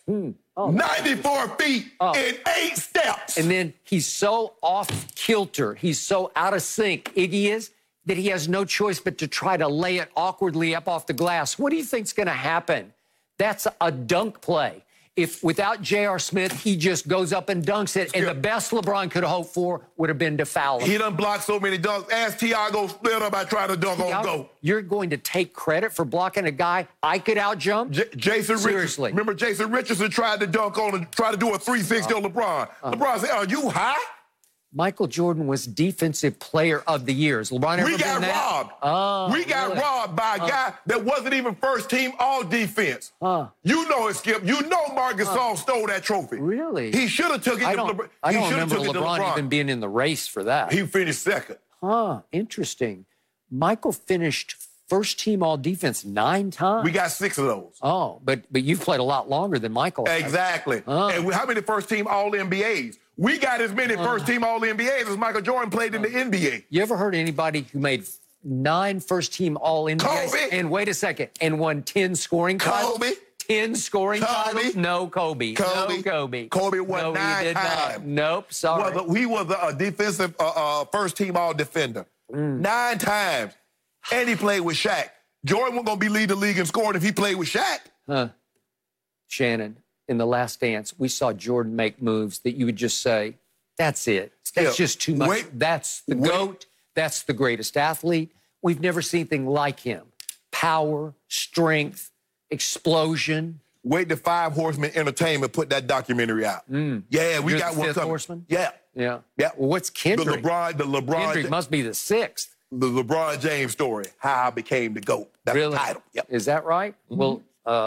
94 feet in 8 steps. And then he's so off-kilter, he's so out of sync, Iggy is, that he has no choice but to try to lay it awkwardly up off the glass. What do you think's going to happen? That's a dunk play. If without J.R. Smith, he just goes up and dunks it, and the best LeBron could hope for would have been to foul him. He done blocked so many dunks. Ask Tiago split up by trying to dunk on go. You're going to take credit for blocking a guy I could out-jump? Jason Seriously. Richardson. Remember Jason Richardson tried to dunk on and try to do a 360 on LeBron. LeBron said, are you high? Michael Jordan was Defensive Player of the Year. Has LeBron ever We got been that? robbed. We got robbed by a guy that wasn't even first team all defense. You know it, Skip. You know Marc Gasol stole that trophy. Really? He should have took it I to LeBron. I He don't should have remember took it to LeBron LeBron. even being in the race for that. He finished second. Interesting. Michael finished first team all defense 9 times. We got 6 of those. But you've played a lot longer than Michael has. Exactly. And how many first team all NBAs? We got as many first team all NBAs as Michael Jordan played in the NBA. You ever heard anybody who made 9 first team all NBAs? Kobe. And wait a second, and won 10 scoring titles? Kobe. 10 scoring titles? No, Kobe. No, Kobe. Kobe won 9 he did times. Not. Nope, sorry. Well, he was a defensive first team all defender. 9 times. And he played with Shaq. Jordan wasn't going to be lead the league in scoring if he played with Shaq. Shannon, in The Last Dance, we saw Jordan make moves that you would just say, that's it. That's just too much. That's the GOAT. That's the greatest athlete. We've never seen anything like him. Power, strength, explosion. Wait till 5 Horsemen Entertainment put that documentary out. Yeah, we You're got the one 5th coming. Horseman? Yeah. Yeah. Yeah. Well, what's Kendrick? The LeBron. Kendrick must be the 6th. The LeBron James story, how I became the GOAT. That's Really? the title. Yep. Is that right? Well,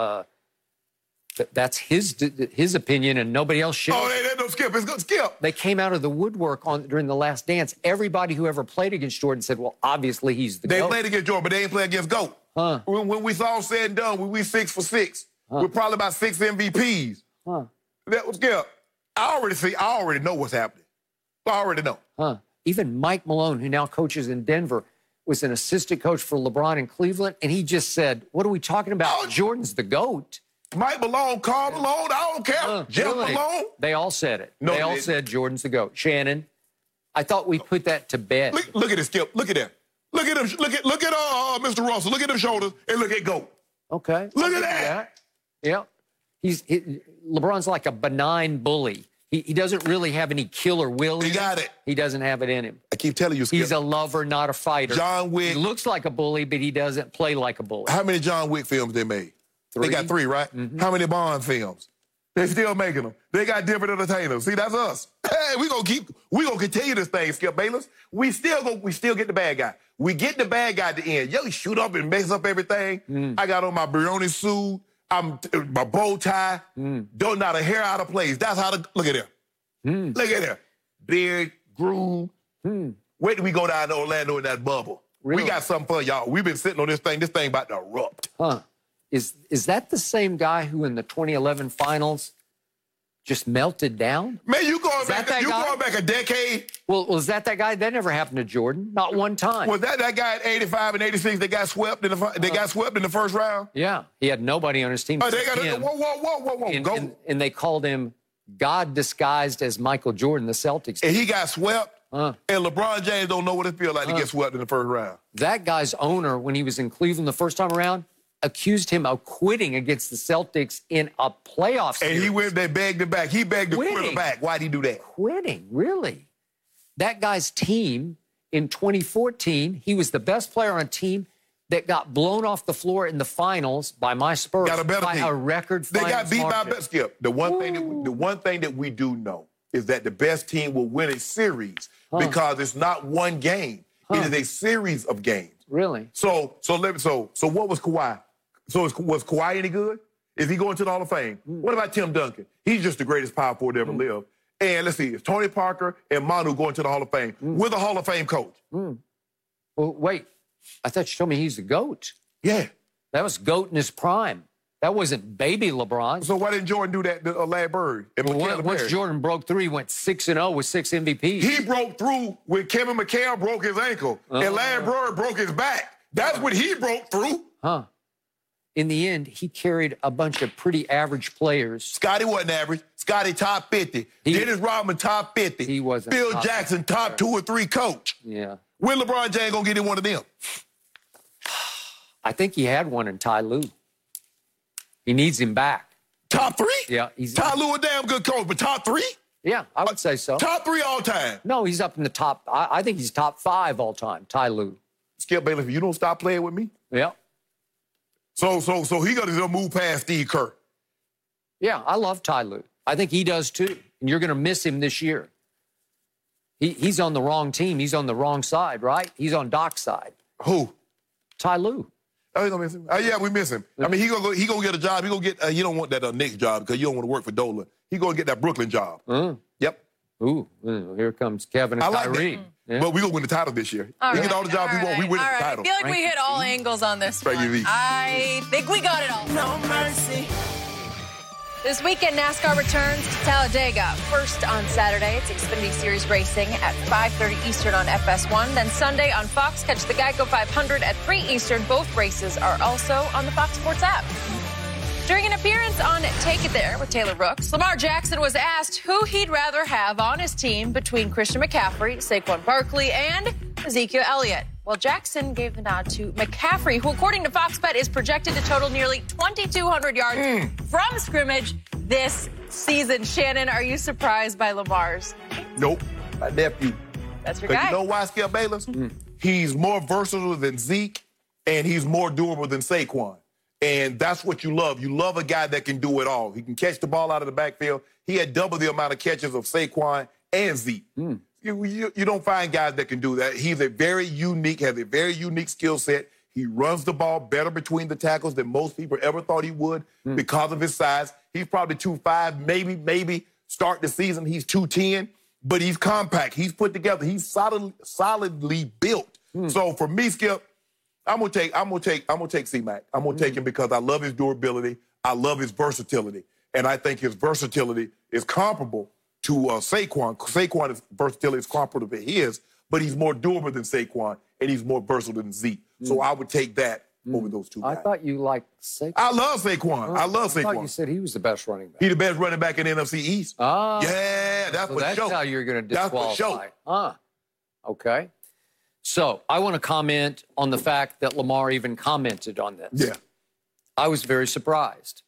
that's his opinion, and nobody else shares. Oh, they don't Skip. It's good, Skip. They came out of the woodwork during The Last Dance. Everybody who ever played against Jordan said, well, obviously he's the They GOAT. played against Jordan, but they ain't play against GOAT. When we saw said and done, we 6 for 6. We're probably about 6 MVPs. That was Skip. I already know what's happening. I already know. Even Mike Malone, who now coaches in Denver, was an assistant coach for LeBron in Cleveland, and he just said, what are we talking about? Jordan's the GOAT. Mike Malone, Karl Malone, I don't care. Jeff Really? Malone. They all said it. No, they all they- said Jordan's the GOAT. Shannon, I thought we put that to bed. Look at it, Skip. Look at that. Look at him. Look at Mr. Russell. Look at them shoulders and look at GOAT. Okay. Look at that. Yeah. LeBron's like a benign bully. He doesn't really have any killer will. He got it. He doesn't have it in him. I keep telling you, Skip. He's a lover, not a fighter. John Wick. He looks like a bully, but he doesn't play like a bully. How many John Wick films they made? 3. They got 3, right? How many Bond films? They still making them. They got different entertainers. See, that's us. Hey, we gonna continue this thing, Skip Bayless. We still get the bad guy. We get the bad guy at the end. Yo, he shoot up and mess up everything. I got on my Brioni suit. My bow tie. Don't not a hair out of place. That's how look at there. Look at there. Beard, groove. Wait till we go down to Orlando in that bubble. Really? We got something for y'all. We've been sitting on this thing. This thing about to erupt. Is that the same guy who in the 2011 finals just melted down? Man, you going that back? guy? Going back a decade? Well, was that guy? That never happened to Jordan. Not one time. Was that guy at 85 and 86 that got swept in the first round? Yeah, he had nobody on his team. Oh, they got whoa. And they called him God disguised as Michael Jordan, the Celtics. And he got swept. And LeBron James don't know what it feels like to get swept in the first round. That guy's owner, when he was in Cleveland the first time around, accused him of quitting against the Celtics in a playoff series. And he went there, begged him back. He begged the quitter back. Why'd he do that? Quitting, really? That guy's team in 2014, he was the best player on a team that got blown off the floor in the finals by my Spurs. Got a better by team. A record They finals got beat margin. by Skip. The one thing that we do know is that the best team will win a series because it's not one game. It is a series of games. Really? So what was Kawhi? Was Kawhi any good? Is he going to the Hall of Fame? What about Tim Duncan? He's just the greatest power forward to ever live. And let's see, is Tony Parker and Manu going to the Hall of Fame with a Hall of Fame coach? Well, wait. I thought you told me he's the GOAT. Yeah. That was GOAT in his prime. That wasn't baby LeBron. So why didn't Jordan do that to Larry Bird? Once Jordan broke through, he went 6-0 with 6 MVPs. He broke through when Kevin McHale broke his ankle and Larry Bird broke his back. That's when he broke through. In the end, he carried a bunch of pretty average players. Scotty wasn't average. Scotty top 50. Dennis Rodman top 50. He wasn't. Phil Jackson top 2 or 3 coach. Yeah. When LeBron James gonna get in one of them? I think he had one in Ty Lue. He needs him back. Top 3? Yeah. Ty Lue a damn good coach, but top 3? Yeah, I would say so. Top 3 all time. No, he's up in the top. I think he's top 5 all time, Ty Lue. Skip Bayless, if you don't stop playing with me. Yeah. So he got to move past Steve Kerr. Yeah, I love Ty Lue. I think he does too. And you're going to miss him this year. He's on the wrong team. He's on the wrong side, right? He's on Doc's side. Who? Ty Lue. Oh, you gonna miss him? Oh, yeah, we miss him. I mean, he gonna get a job. He gonna get. You don't want that Knicks job because you don't want to work for Dolan. He gonna get that Brooklyn job. Yep. Ooh, here comes Kevin and I like Kyrie. that. Yeah. But we gonna win the title this year. We get all the jobs we want. We win the title. I feel like we hit all angles on this one. I think we got it all. No mercy. This weekend, NASCAR returns to Talladega. First on Saturday, it's Xfinity Series racing at 5:30 Eastern on FS1. Then Sunday on Fox, catch the Geico 500 at 3 Eastern. Both races are also on the Fox Sports app. During an appearance on Take It There with Taylor Brooks, Lamar Jackson was asked who he'd rather have on his team between Christian McCaffrey, Saquon Barkley, and Ezekiel Elliott. Well, Jackson gave the nod to McCaffrey, who, according to Fox Bet, is projected to total nearly 2,200 yards from scrimmage this season. Shannon, are you surprised by Lamar's? Nope. My nephew. That's your guy. You know why, Skip Bayless? He's more versatile than Zeke, and he's more durable than Saquon. And that's what you love. You love a guy that can do it all. He can catch the ball out of the backfield. He had double the amount of catches of Saquon and Zeke. You don't find guys that can do that. He's has a very unique skill set. He runs the ball better between the tackles than most people ever thought he would because of his size. He's probably 2'5", maybe start the season. He's 210, but he's compact. He's put together. He's solidly built. So for me, Skip, I'm gonna take C-Mac. I'm gonna take him because I love his durability. I love his versatility, and I think his versatility is comparable to Saquon. Saquon's versatility is comparable to his, but he's more durable than Saquon, and he's more versatile than Zeke. So I would take that over those two guys. I thought you liked Saquon. I love Saquon. I love Saquon. I thought you said he was the best running back. He's the best running back in the NFC East. Yeah, that's what that's how you're going to disqualify. That's for sure. Okay. So I want to comment on the fact that Lamar even commented on this. Yeah. I was very surprised.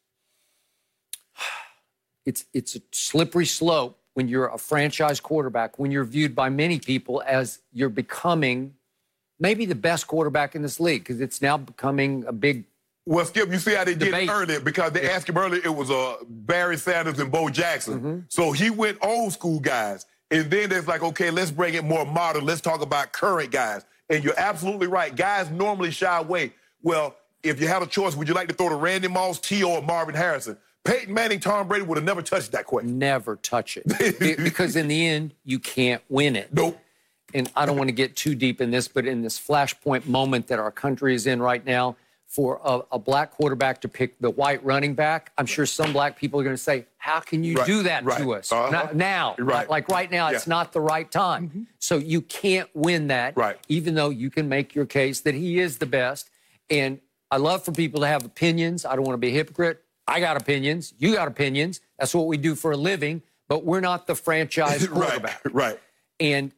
It's a slippery slope when you're a franchise quarterback, when you're viewed by many people as you're becoming maybe the best quarterback in this league, because it's now becoming a big Well, Skip, you see how they did debate. it earlier because they asked him earlier, it was Barry Sanders and Bo Jackson. So he went old school guys. And then it's like, okay, let's bring it more modern. Let's talk about current guys. And you're absolutely right. Guys normally shy away. Well, if you had a choice, would you like to throw to Randy Moss, T.O., or Marvin Harrison? Peyton Manning, Tom Brady would have never touched that question. Never touch it. Because in the end, you can't win it. Nope. And I don't want to get too deep in this, but in this flashpoint moment that our country is in right now, for a black quarterback to pick the white running back. I'm sure some black people are going to say, how can you do that to us? Now, like right now, it's not the right time. So you can't win that, even though you can make your case that he is the best. And I love for people to have opinions. I don't want to be a hypocrite. I got opinions. You got opinions. That's what we do for a living. But we're not the franchise quarterback. And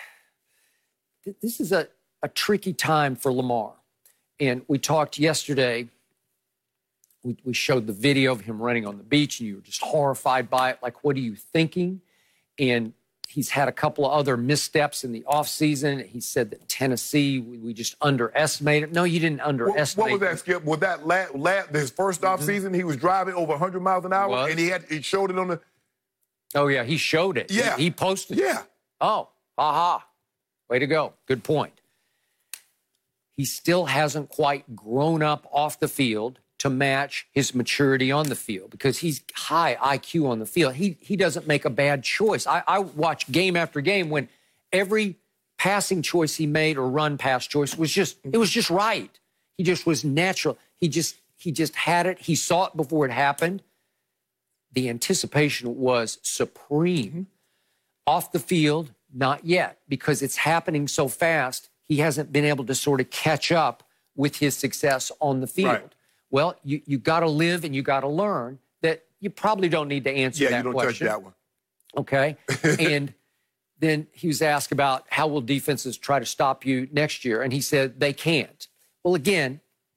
this is a tricky time for Lamar. And we talked yesterday, we showed the video of him running on the beach, and you were just horrified by it. Like, what are you thinking? And he's had a couple of other missteps in the offseason. He said that Tennessee, we just underestimated. No, you didn't underestimate. What was that, Skip? Was that his first offseason? He was driving over 100 miles an hour, and he showed it on the... Oh, yeah, he showed it. Yeah. He posted it. Yeah. Oh, aha. Way to go. Good point. He still hasn't quite grown up off the field to match his maturity on the field because he's high IQ on the field. He doesn't make a bad choice. I watch game after game when every passing choice he made or run pass choice was just right. He just was natural. He just had it. He saw it before it happened. The anticipation was supreme. Off the field, not yet, because it's happening so fast. He hasn't been able to sort of catch up with his success on the field. Well, you got to live and you got to learn that you probably don't need to answer that question. Yeah, you don't touch Okay. that one. And then he was asked about how will defenses try to stop you next year, and he said they can't. Well, again,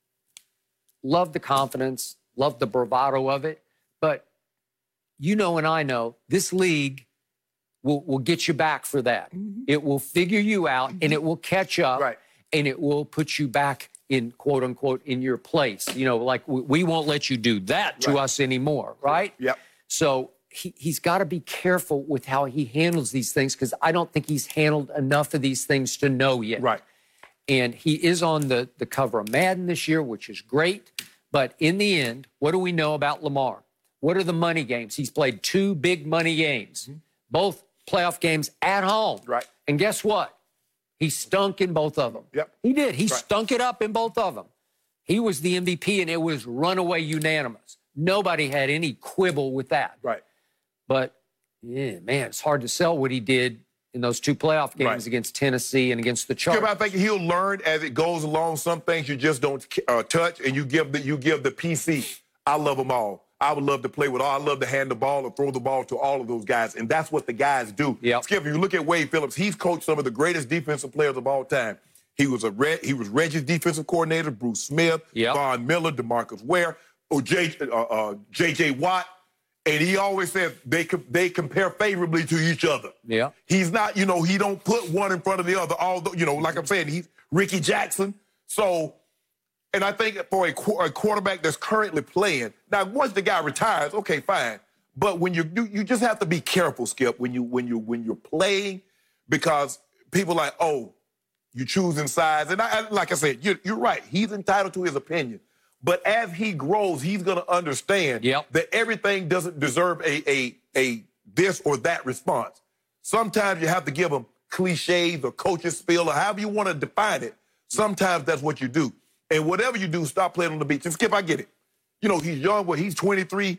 love the confidence, love the bravado of it, but you know and I know this league will get you back for that. It will figure you out, and it will catch up, and it will put you back in, quote unquote, in your place. You know, like we won't let you do that to us anymore, right? Yep. So he's got to be careful with how he handles these things because I don't think he's handled enough of these things to know yet. Right. And he is on the cover of Madden this year, which is great. But in the end, what do we know about Lamar? What are the money games? He's played 2 big money games, both playoff games at home. Right. And guess what? He stunk in both of them. Yep. He did. He stunk it up in both of them. He was the MVP, and it was runaway unanimous. Nobody had any quibble with that. Right. But, yeah, man, it's hard to sell what he did in those 2 playoff games against Tennessee and against the Chargers. I think he'll learn as it goes along. Some things you just don't touch, and you give the PC. I love them all. I would love to play with all. I love to hand the ball or throw the ball to all of those guys, and that's what the guys do. Skip, if you look at Wade Phillips, he's coached some of the greatest defensive players of all time. He was Reggie's defensive coordinator, Bruce Smith, Von Miller, DeMarcus Ware, or J.J. Watt, and he always said they compare favorably to each other. Yeah. He's not, he don't put one in front of the other. Although, like I'm saying, he's Ricky Jackson. So. And I think for a quarterback that's currently playing, now once the guy retires, okay, fine. But when you just have to be careful, Skip, when you're playing, because people are like, oh, you're choosing sides. And like I said, you're right. He's entitled to his opinion. But as he grows, he's going to understand that everything doesn't deserve a this or that response. Sometimes you have to give him cliches or coach's spiel or however you want to define it. Sometimes that's what you do. And whatever you do, stop playing on the beach. And Skip, I get it. He's young, but he's 23.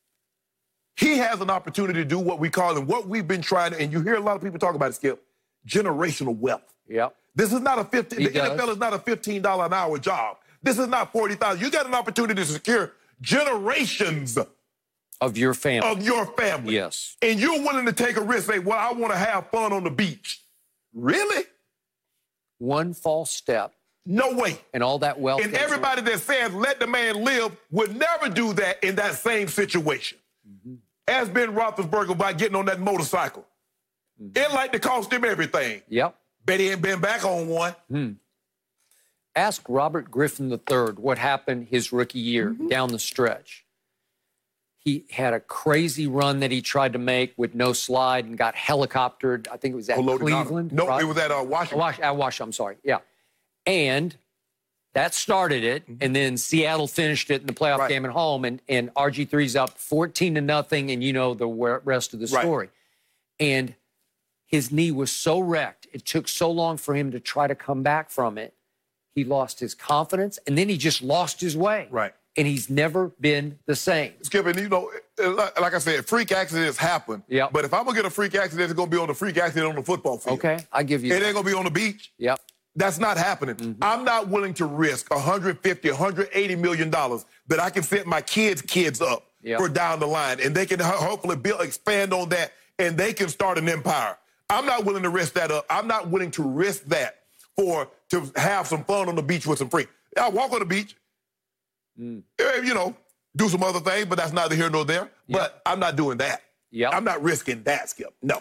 He has an opportunity to do what we call and what we've been trying to, and you hear a lot of people talk about it, Skip, generational wealth. This is not the NFL is not a $15 an hour job. This is not $40,000. You got an opportunity to secure generations of your family. Yes. And you're willing to take a risk, say, well, I want to have fun on the beach. Really? One false step. No way. And all that wealth. And everybody that says let the man live would never do that in that same situation. As Ben Roethlisberger by getting on that motorcycle. It like to cost him everything. Bet he ain't been back on one. Ask Robert Griffin III what happened his rookie year down the stretch. He had a crazy run that he tried to make with no slide and got helicoptered. I think it was at Cleveland. No, right? It was at Washington. At Washington, I'm sorry. Yeah. And that started it, and then Seattle finished it in the playoff game at home, and RG3's up 14-0, and you know the rest of the story. And his knee was so wrecked, it took so long for him to try to come back from it. he lost his confidence, and then he just lost his way. Right. And he's never been the same. Skip, and you know, like I said, freak accidents happen. Yep. But if I'm going to get a freak accident, it's going to be on the freak accident on the football field. Okay, I give you It that. ain't going to be on the beach. Yep. That's not happening. I'm not willing to risk $150, $180 million that I can set my kids up for down the line, and they can hopefully expand on that, and they can start an empire. I'm not willing to risk that up. I'm not willing to risk that to have some fun on the beach with some freaks. I'll walk on the beach, you know, do some other things, but that's neither here nor there. But I'm not doing that. I'm not risking that, Skip. No.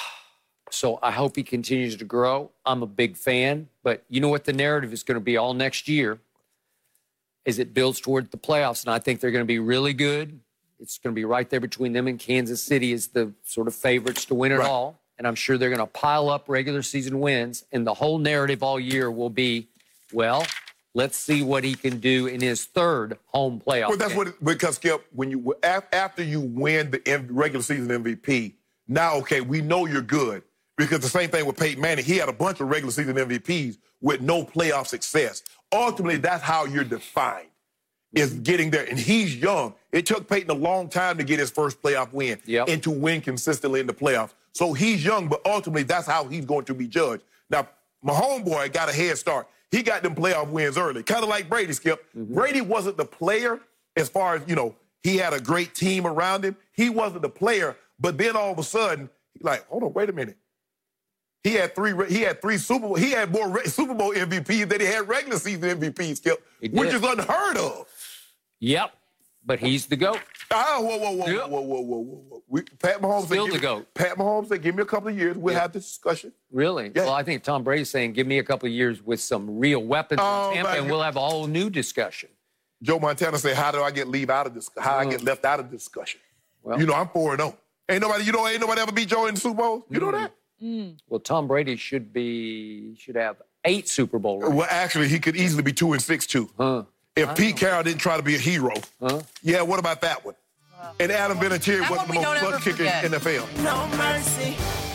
So I hope he continues to grow. I'm a big fan, but you know what the narrative is going to be all next year as it builds toward the playoffs, and I think they're going to be really good. It's going to be right there between them and Kansas City as the sort of favorites to win it all, and I'm sure they're going to pile up regular season wins, and the whole narrative all year will be, well, let's see what he can do in his third home playoff. Well, that's game. because Skip, when you after you win the regular season MVP, now okay, we know you're good. Because the same thing with Peyton Manning, he had a bunch of regular season MVPs with no playoff success. Ultimately, that's how you're defined, is getting there. And he's young. It took Peyton a long time to get his first playoff win and to win consistently in the playoffs. So he's young, but ultimately that's how he's going to be judged. Now, my homeboy got a head start. He got them playoff wins early, kind of like Brady, Skip. Brady wasn't the player as far as, you know, he had a great team around him. He wasn't the player, but then all of a sudden, like, hold on, wait a minute. He had three Super Bowl. He had more Super Bowl MVPs than he had regular season MVPs, Skip, which is unheard of. Yep, but he's the GOAT. Whoa. Pat Mahomes Still the GOAT. Pat Mahomes said, give me a couple of years. We'll have this discussion. Really? Yeah. Well, I think Tom Brady's saying, give me a couple of years with some real weapons in Tampa, and we'll have a whole new discussion. Joe Montana said, how do I get left out of this? How I get left out of the discussion? Well, you know, I'm 4-0. Ain't nobody ever beat Joe in the Super Bowl. You know that? Well, Tom Brady should have 8 Super Bowl rings. Well, actually, he could easily be 2-6 too. If Pete Carroll didn't try to be a hero. Yeah, what about that one? And Adam Vinatieri wasn't the most clutch kicker in the NFL. No mercy.